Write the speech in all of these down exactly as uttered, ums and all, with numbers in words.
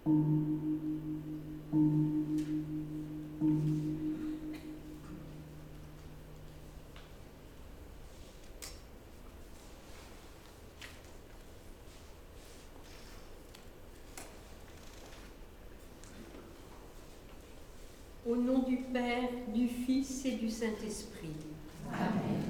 Au nom du Père, du Fils et du Saint-Esprit. Amen.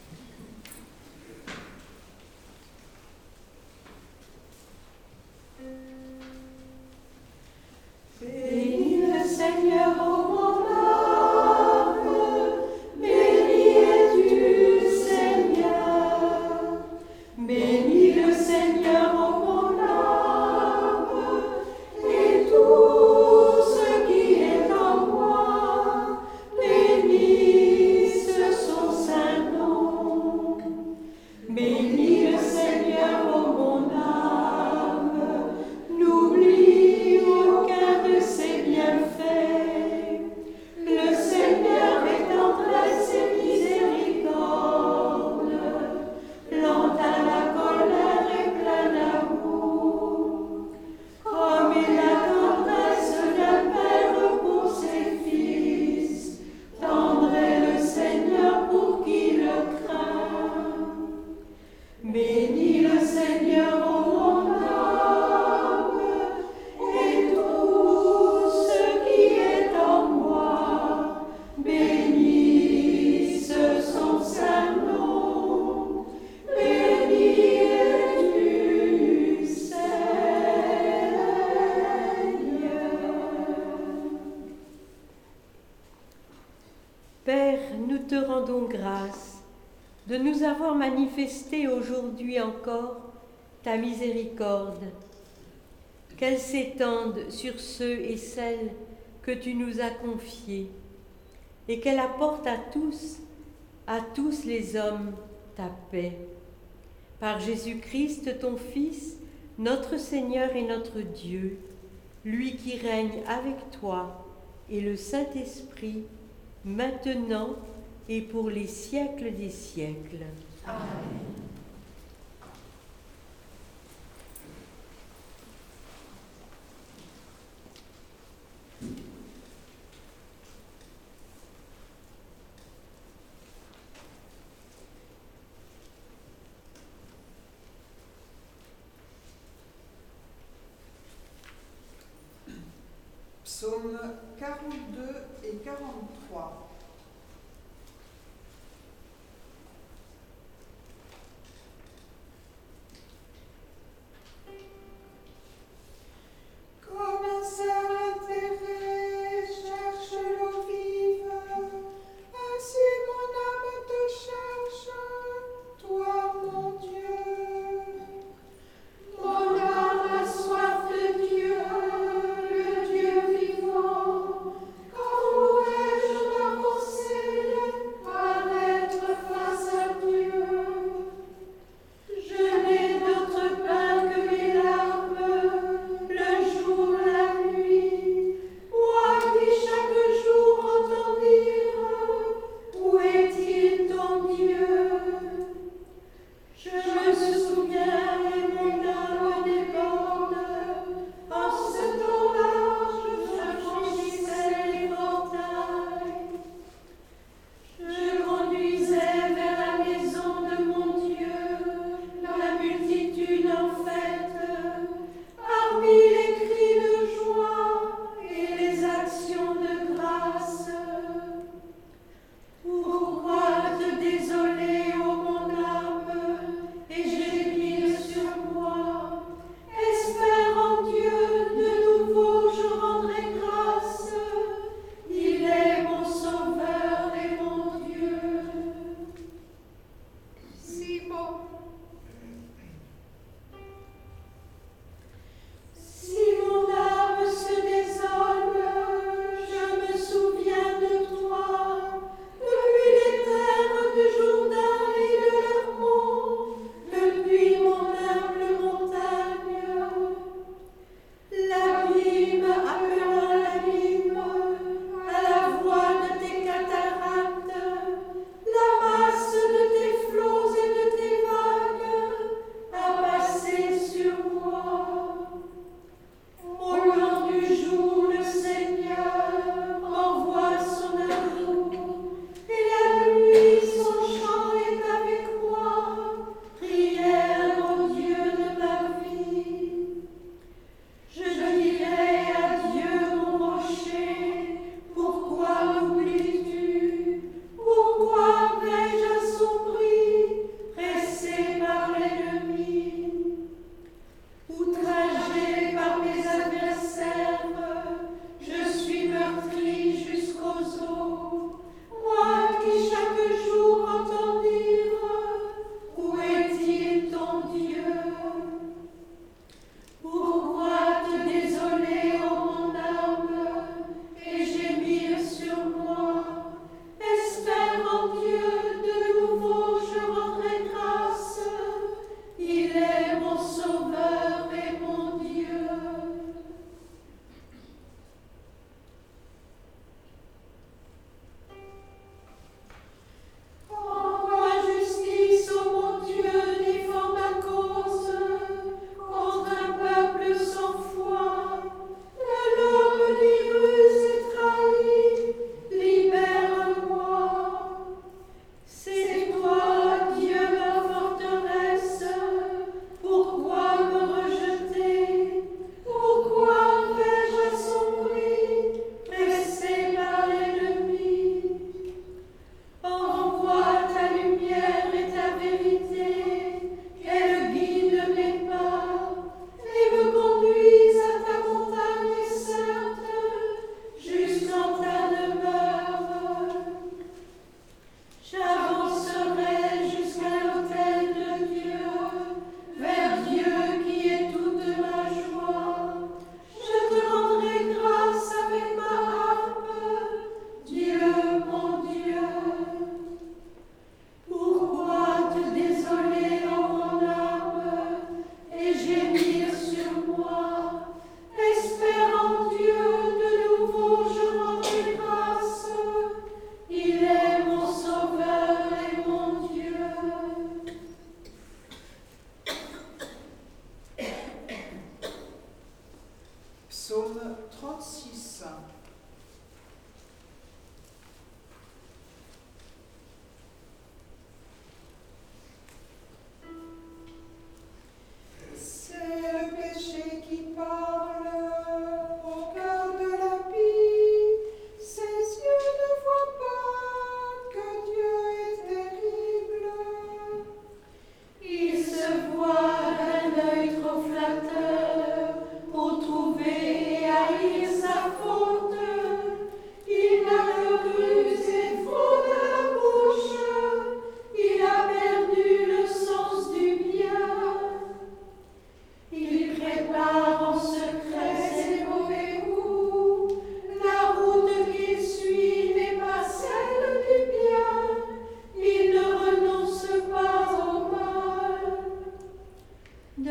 Bénis le Seigneur, ô mon âme, béni es-tu, Seigneur. Bénis le Seigneur, ô mon âme, et tout ce qui est en moi, bénisse son saint nom. Bénis le Seigneur, ô mon âme, n'oublie aucun de ses bienfaits. Le Seigneur est tendresse et miséricorde, lent à la colère et plein d'amour. Comme est la tendresse d'un père pour ses fils, tendre est le Seigneur pour qui le craint. Bénis le Seigneur, ô mon âme, et tout ce qui est en moi, bénisse son saint nom. Béni es-tu, Seigneur. Père, nous te rendons grâce de nous avoir manifesté aujourd'hui encore ta miséricorde, qu'elle s'étende sur ceux et celles que tu nous as confiés, et qu'elle apporte à tous, à tous les hommes, ta paix. Par Jésus-Christ, ton Fils, notre Seigneur et notre Dieu, lui qui règne avec toi et le Saint-Esprit, maintenant et pour les siècles des siècles. Amen. Psaume quarante-deux et quarante-trois. Comme un cerf atterré cherche l'eau vive, ainsi mon âme te cherche, toi mon Dieu. Mon âme a soif de Dieu, le Dieu vivant. Quand pourrais-je me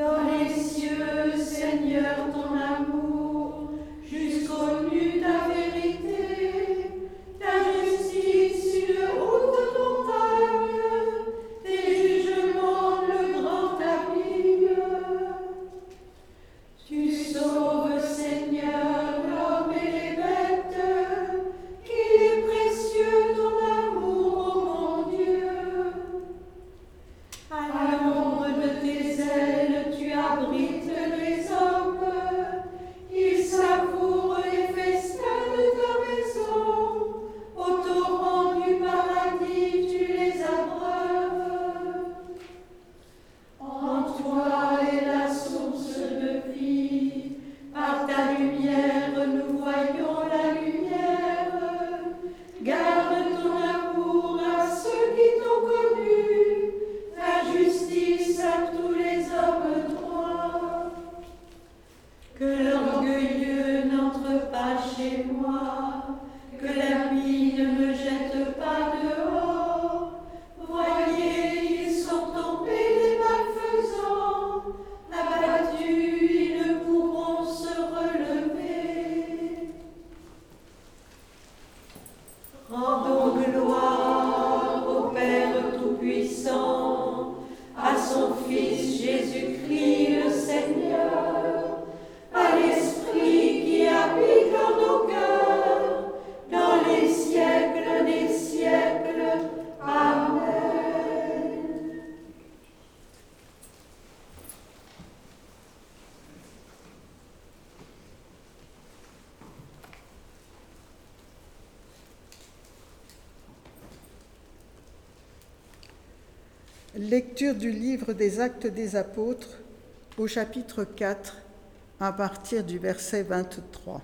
Dans les cieux, Seigneur, ton amour, jusqu'aux nues ta vérité, ta justice une haute montagne, tes jugements le grand abîme. Tu sauves, Seigneur, l'homme et les bêtes, qu'il est précieux ton amour, ô mon Dieu. À l'ombre de tes ailes, tu abrites les hommes, ils savourent les festins de ta maison, au torrent du paradis tu les abreuves. En toi est la source de vie, par ta lumière nous voyons la lumière. Garde ton amour à ceux qui t'ont connu, ta justice à tous les hommes droits. Que l'orgueilleux n'entre pas chez moi, que l'impie ne me jette pas dehors. Voyez, ils sont tombés les malfaisants, abattus, ils ne pourront se relever. Rendons gloire au Père Tout-Puissant, à son Fils Jésus-Christ le Seigneur, à l'Esprit qui habite en nos cœurs, dans les siècles des siècles. Amen. Lecture du livre des Actes des Apôtres au chapitre quatre, à partir du verset vingt-trois.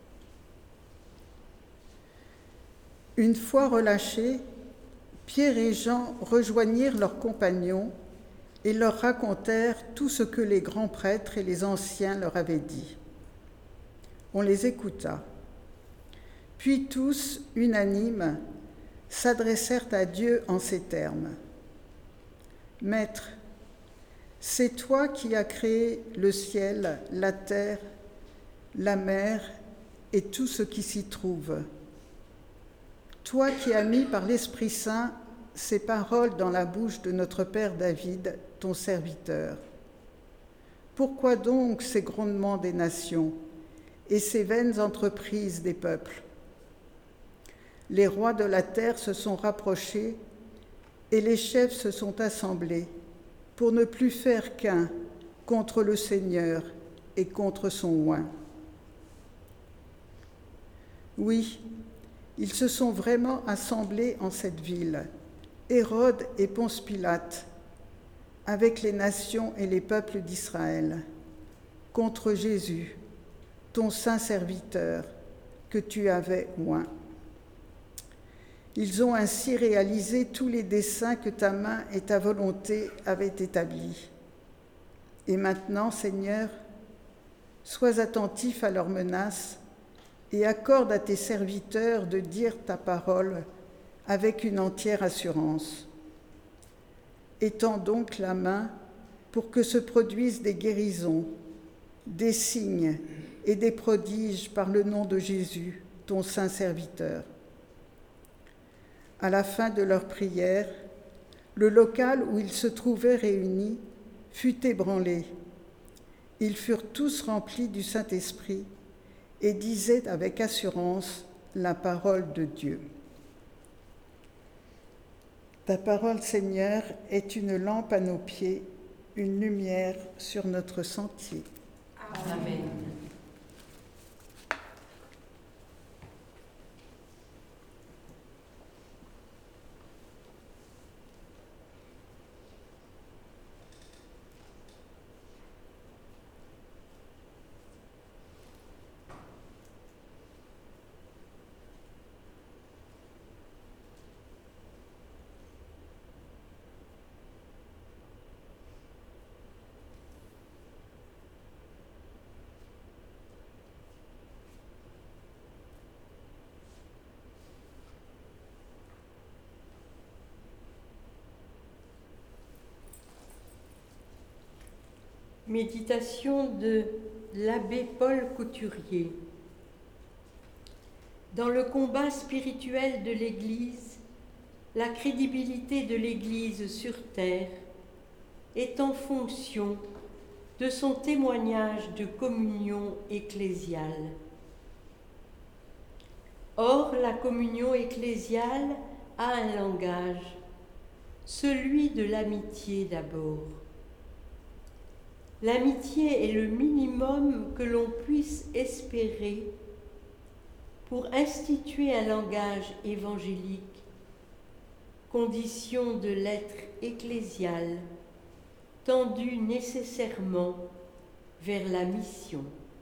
Une fois relâchés, Pierre et Jean rejoignirent leurs compagnons et leur racontèrent tout ce que les grands prêtres et les anciens leur avaient dit. On les écouta. Puis tous, unanimes, s'adressèrent à Dieu en ces termes. « Maître, c'est toi qui as créé le ciel, la terre, la mer et tout ce qui s'y trouve. Toi qui as mis par l'Esprit Saint ces paroles dans la bouche de notre père David, ton serviteur. Pourquoi donc ces grondements des nations et ces vaines entreprises des peuples? Les rois de la terre se sont rapprochés et les chefs se sont assemblés pour ne plus faire qu'un contre le Seigneur et contre son oint. Oui, ils se sont vraiment assemblés en cette ville, Hérode et Ponce Pilate, avec les nations et les peuples d'Israël, contre Jésus, ton saint serviteur, que tu avais oint. Ils ont ainsi réalisé tous les desseins que ta main et ta volonté avaient établis. Et maintenant, Seigneur, sois attentif à leurs menaces et accorde à tes serviteurs de dire ta parole avec une entière assurance. Étends donc la main pour que se produisent des guérisons, des signes et des prodiges par le nom de Jésus, ton saint serviteur. À la fin de leur prière, le local où ils se trouvaient réunis fut ébranlé. Ils furent tous remplis du Saint-Esprit et disaient avec assurance la parole de Dieu. Ta parole, Seigneur, est une lampe à nos pieds, une lumière sur notre sentier. Amen. Méditation de l'abbé Paul Couturier. Dans le combat spirituel de l'Église, la crédibilité de l'Église sur terre est en fonction de son témoignage de communion ecclésiale. Or, la communion ecclésiale a un langage, celui de l'amitié d'abord. L'amitié est le minimum que l'on puisse espérer pour instituer un langage évangélique, condition de l'être ecclésial, tendu nécessairement vers la mission.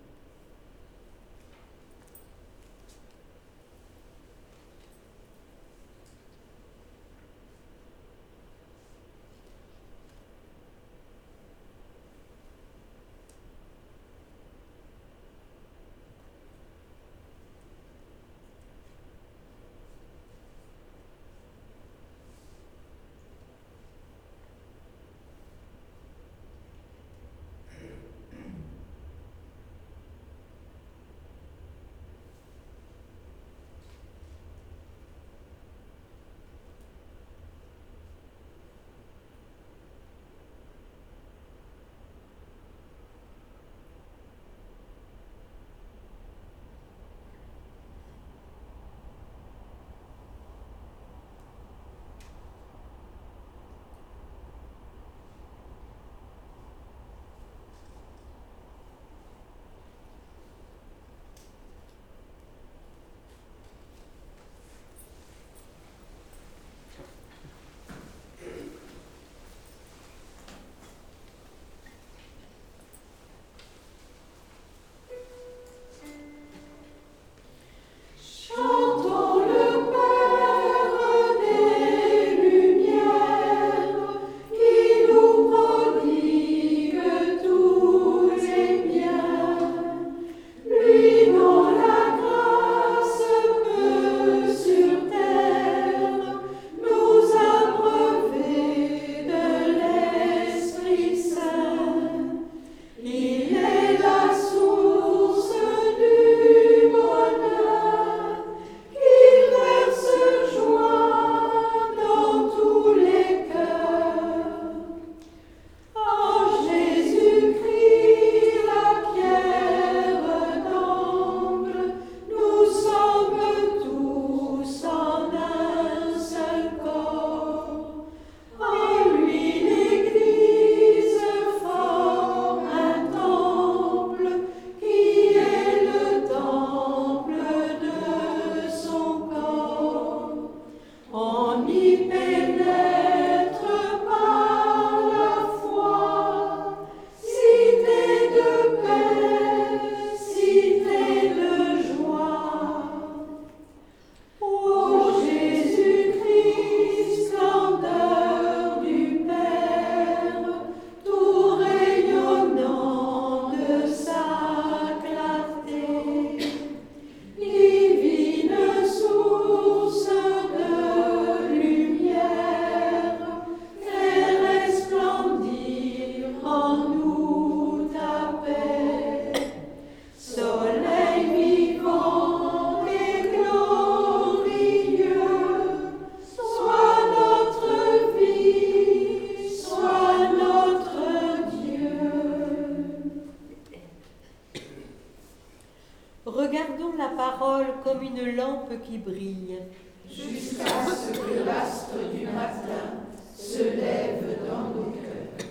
Regardons la parole comme une lampe qui brille, jusqu'à ce que l'astre du matin se lève dans nos cœurs.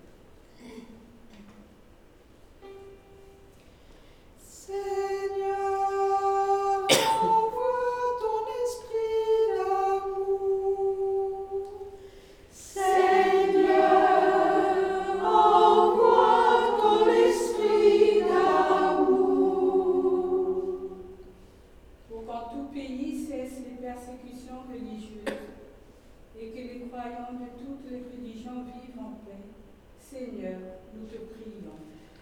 Seigneur, envoie ton esprit d'amour. Seigneur, envoie ton esprit d'amour. Pour qu'en tout pays cessent les persécutions religieuses et que les croyants de toutes les religions vivent en paix. Seigneur, nous te prions.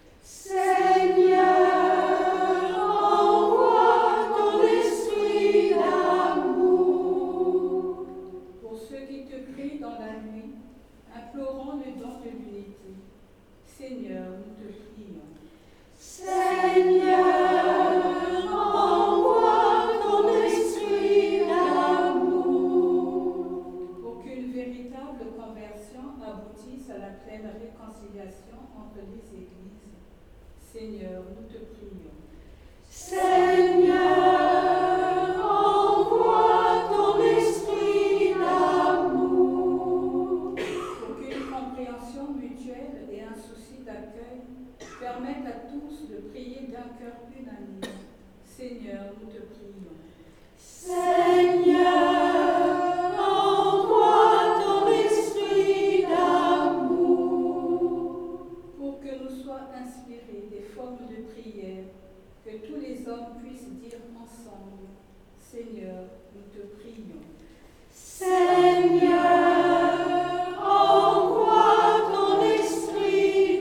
Seigneur, envoie ton esprit d'amour. Pour ceux qui te prient dans la nuit, implorons le don de l'unité. Seigneur, nous Seigneur, nous te prions. Seigneur, envoie ton esprit d'amour. Pour qu'une compréhension mutuelle et un souci d'accueil permettent à tous de prier d'un cœur unanime. Seigneur, nous te prions. Seigneur, envoie ton esprit d'amour. Pour que nous soient inspirés des formes de prière, que tous les hommes puissent dire ensemble, Seigneur, nous te prions. Seigneur, envoie ton esprit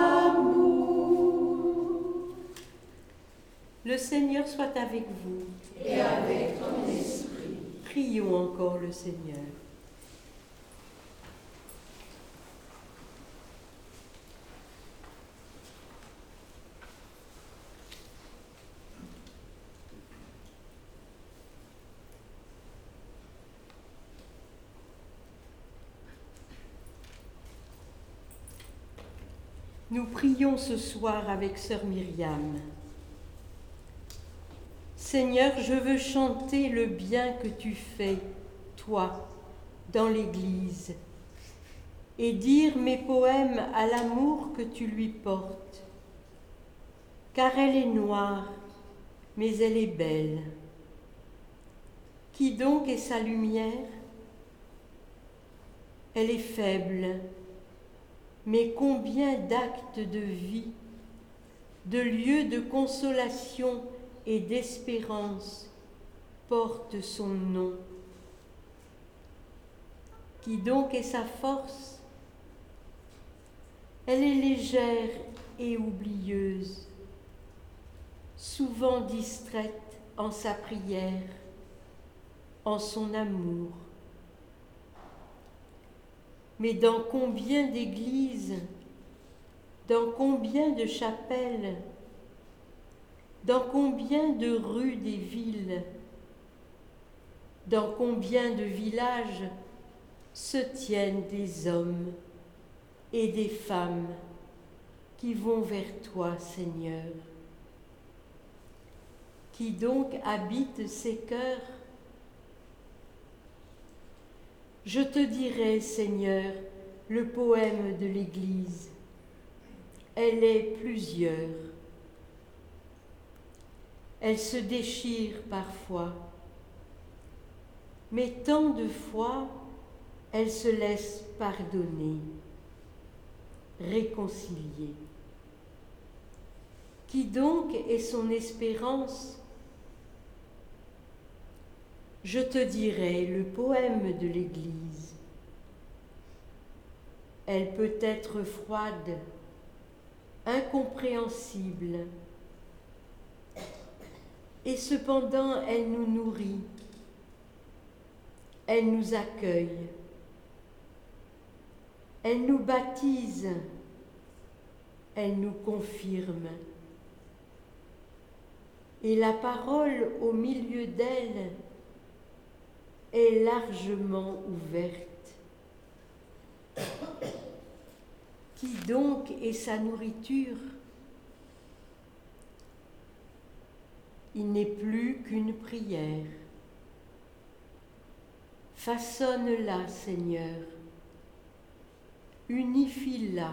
d'amour. Le Seigneur soit avec vous. Et avec ton esprit. Prions encore le Seigneur. Nous prions ce soir avec sœur Myriam. Seigneur, je veux chanter le bien que tu fais, toi, dans l'Église, et dire mes poèmes à l'amour que tu lui portes. Car elle est noire, mais elle est belle. Qui donc est sa lumière? Elle est faible, mais combien d'actes de vie, de lieux de consolation et d'espérance portent son nom. Qui donc est sa force? Elle est légère et oublieuse, souvent distraite en sa prière, en son amour. Mais dans combien d'églises, dans combien de chapelles, dans combien de rues des villes, dans combien de villages se tiennent des hommes et des femmes qui vont vers toi, Seigneur. Qui donc habite ces cœurs? Je te dirai, Seigneur, le poème de l'Église. Elle est plusieurs. Elle se déchire parfois, mais tant de fois, elle se laisse pardonner, réconcilier. Qui donc est son espérance? Je te dirai le poème de l'Église. Elle peut être froide, incompréhensible, et cependant elle nous nourrit, elle nous accueille, elle nous baptise, elle nous confirme. Et la parole au milieu d'elle est largement ouverte. Qui donc est sa nourriture? Il n'est plus qu'une prière. Façonne-la, Seigneur. Unifie-la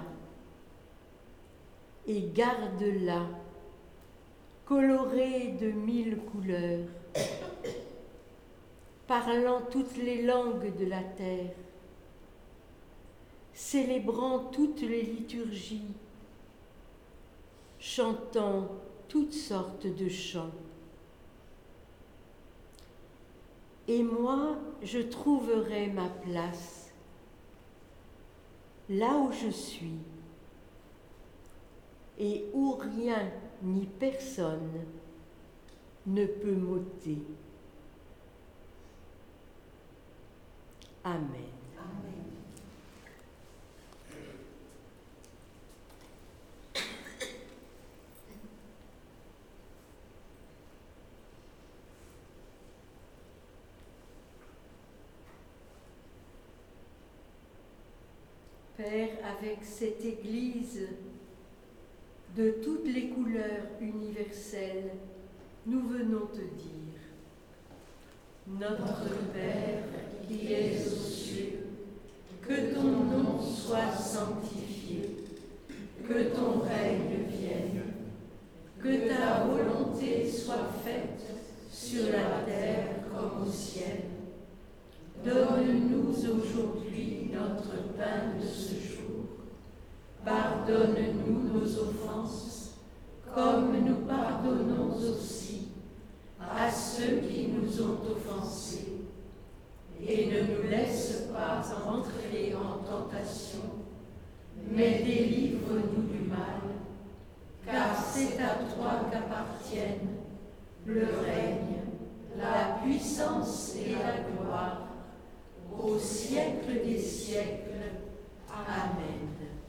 et garde-la, colorée de mille couleurs, parlant toutes les langues de la terre, célébrant toutes les liturgies, chantant toutes sortes de chants. Et moi, je trouverai ma place, là où je suis, et où rien ni personne ne peut m'ôter. Amen. Amen. Père, avec cette Église de toutes les couleurs universelles, nous venons te dire: Notre Père qui es aux cieux, que ton nom soit sanctifié, que ton règne vienne, que ta volonté soit faite sur la terre comme au ciel. Donne-nous aujourd'hui notre pain de ce jour. Pardonne-nous nos offenses, comme nous pardonnons aussi à ceux qui nous ont offensés. Et ne nous laisse pas entrer en tentation, mais délivre-nous du mal, car c'est à toi qu'appartiennent le règne, la puissance et la gloire, au siècle des siècles. Amen.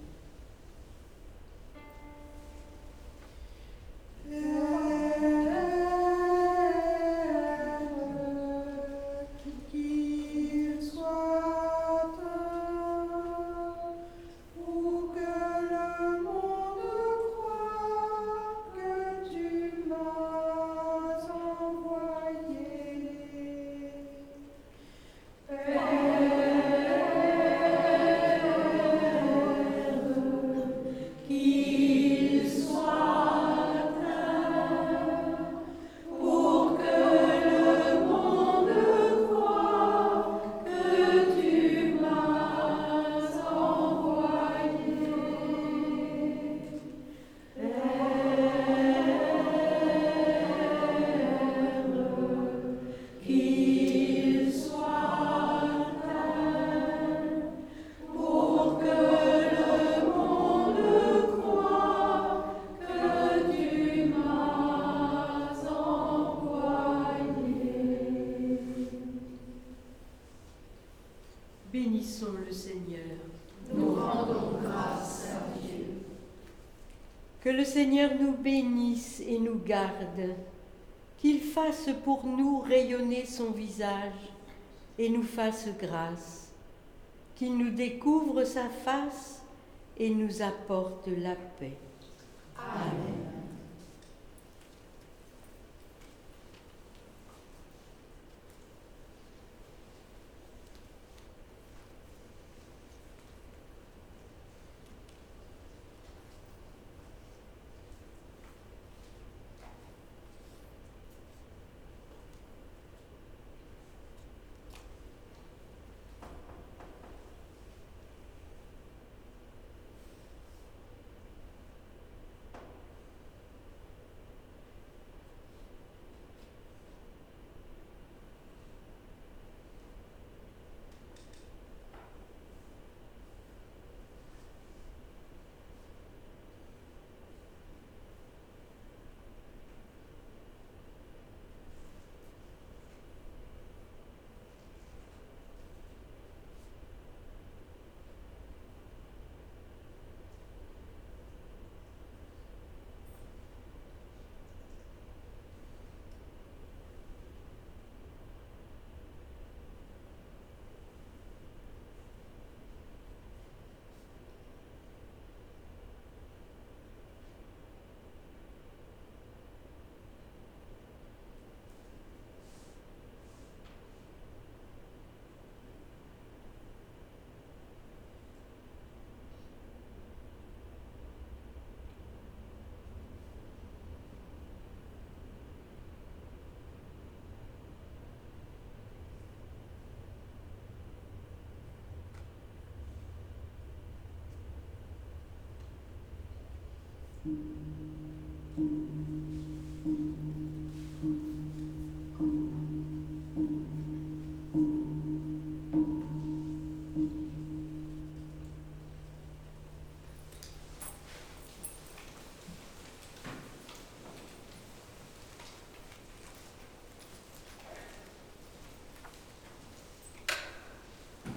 Bénissons le Seigneur. Nous rendons grâce à Dieu. Que le Seigneur nous bénisse et nous garde, qu'il fasse pour nous rayonner son visage et nous fasse grâce, qu'il nous découvre sa face et nous apporte la paix. Amen. Thank you.